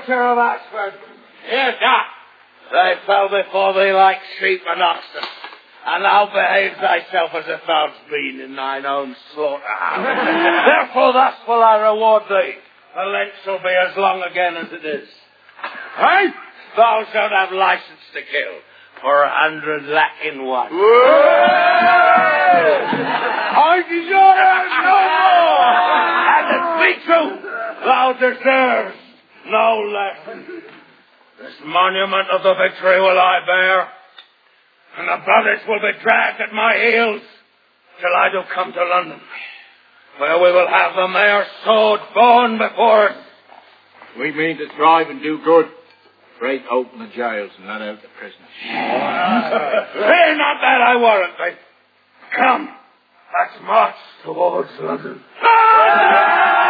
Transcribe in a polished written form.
Porter of Ashford. Hear that? They fell before thee like sheep and oxen, and thou behave thyself as if thou'dst been in thine own slaughterhouse. Therefore thus will I reward thee. The length shall be as long again as it is. Hey? Thou shalt have license to kill, for 100 lacking one. I desire no more! And to speak true, thou deserves no less. This monument of the victory will I bear, and the brothers will be dragged at my heels till I do come to London, where we will have the mayor's sword borne before us. We mean to strive and do good. Break open the jails and let out the prisoners. Fear not that, I warrant thee. Come, let's march towards London.